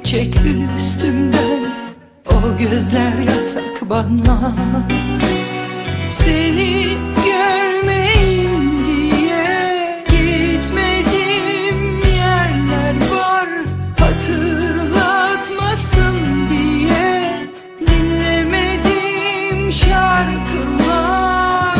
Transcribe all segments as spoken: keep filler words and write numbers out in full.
çek üstümden, o gözler yasak bana. Seni görmeyeyim diye gitmedim yerler var, hatırlatmasın diye dinlemedim şarkılar.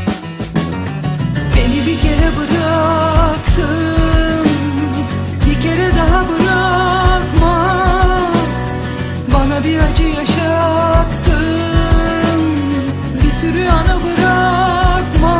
Beni bir kere bıraktın, bir kere daha bırakma. Bana bir acı yaşattın, bir sürü anı bırakma.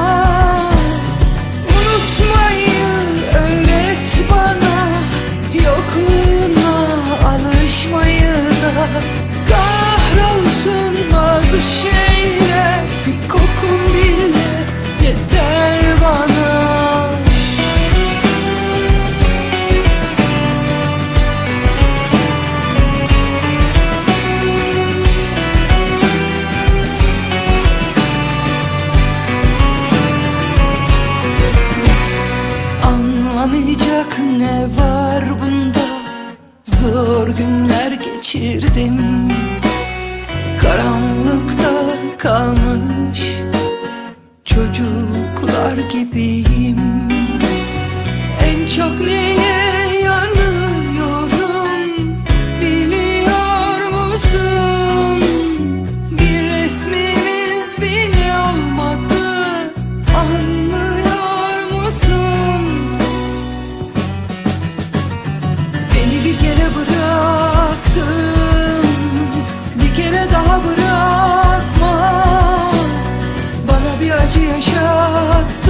Unutmayı öğret bana, yokluğuna alışmayı da. Kahrolsun bazı şeyler, bir kokun bile yeter bana. Anlamayacak ne var bunda, zor günler geçirdim. Karanlıkta kalmış çocuklar gibiyim. En çok neye yanıyorum biliyor musun? Bir resmimiz bile olmadı, anlıyor musun? Beni bir kere bıraktın, bir kere daha bırakma. Bana bir acı yaşat,